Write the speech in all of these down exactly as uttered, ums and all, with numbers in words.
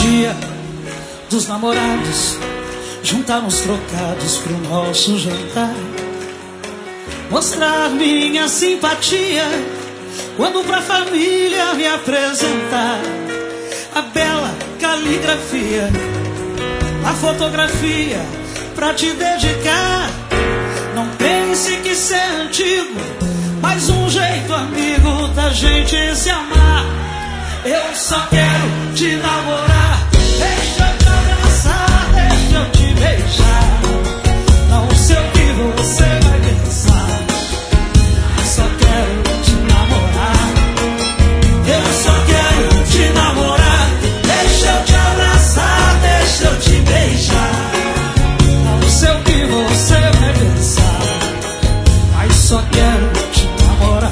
dia dos namorados, juntar uns trocados pro nosso jantar, mostrar minha simpatia quando pra família me apresentar. A bela caligrafia, a fotografia pra te dedicar. Não pense que isso é antigo, mas um jeito amigo da gente se amar. Eu só quero te namorar, deixa eu te abraçar, deixa eu te beijar. Não sei o que você vai pensar, só quero te namorar. Eu só quero te namorar, deixa eu te abraçar, deixa eu te beijar. Não sei o que você vai pensar, mas só quero te namorar.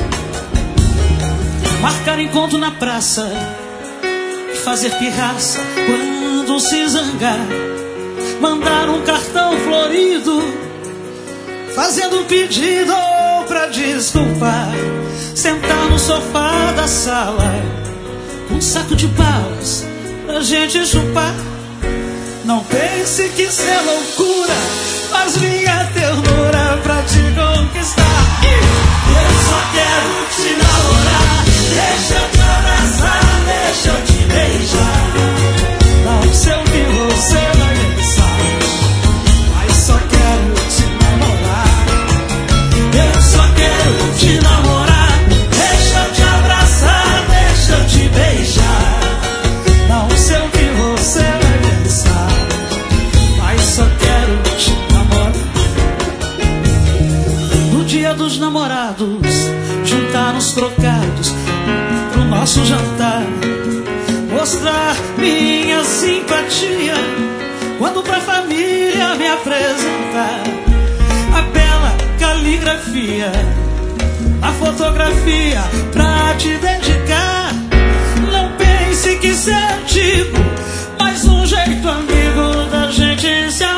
Marcar encontro na praça, fazer pirraça quando se zangar, mandar um cartão florido, fazendo um pedido pra desculpar. Sentar no sofá da sala, com um saco de balas pra gente chupar. Não pense que isso é loucura, mas minha ternura pra te conquistar. Eu só quero te namorar, deixa eu te abraçar, deixa eu te beijar. Não sei o que você vai pensar, mas só quero te namorar. Eu só quero te namorar, deixa eu te abraçar, deixa eu te beijar. Não sei o que você vai pensar, mas só quero te namorar. No dia dos namorados, juntar uns trocados pro nosso jantar, mostrar minha simpatia quando pra família me apresentar. A bela caligrafia, a fotografia pra te dedicar. Não pense que isso é antigo, mas um jeito amigo da gente se